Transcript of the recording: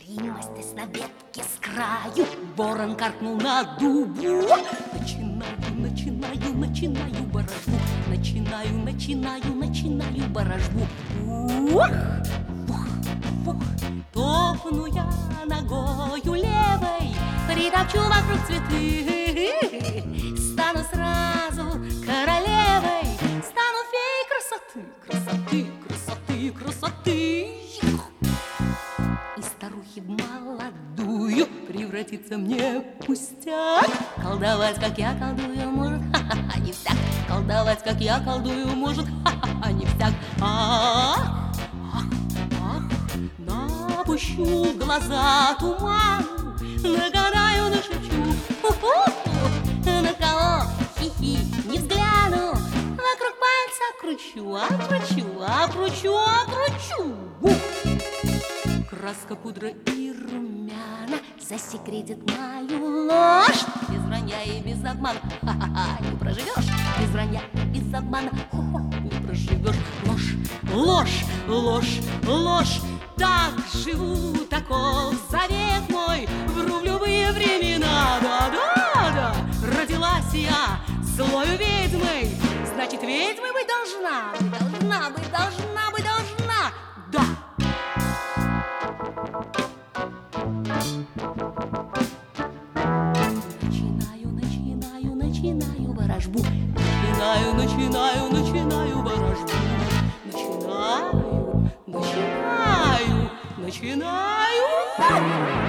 Примостясь на ветке с краю, ворон каркнул на дубу. Начинаю ворожбу, начинаю ворожбу. Ух, ух, ух. Топну я ногою левой, притопчу вокруг цветы. Стану сразу королевой, стану феей красоты, красоты, красоты, красоты. И старухи в молодую превратиться мне пустяк. Колдовать, как я колдую, может, ха-ха-ха, не всяк. Колдовать, как я колдую, может, ха-ха-ха, не всяк. Ах, ах, ах, напущу в глаза туману, нагадаю, нашепчу, на кого, хи-хи, не взгляну, вокруг пальца кручу, окручу. Краска, пудра и румяна засекретят мою ложь. Без вранья и без обмана, ха-ха-ха, не проживешь. Без вранья и без обмана, хо-хо, не проживешь. Ложь, ложь, ложь, ложь. Так живу, таков завет мой. Вру в любые времена, да. Родилась я злою ведьмой, значит, ведьмой быть должна. Да. Начинаю ворожбу. Начинаю ворожбу. Начинаю.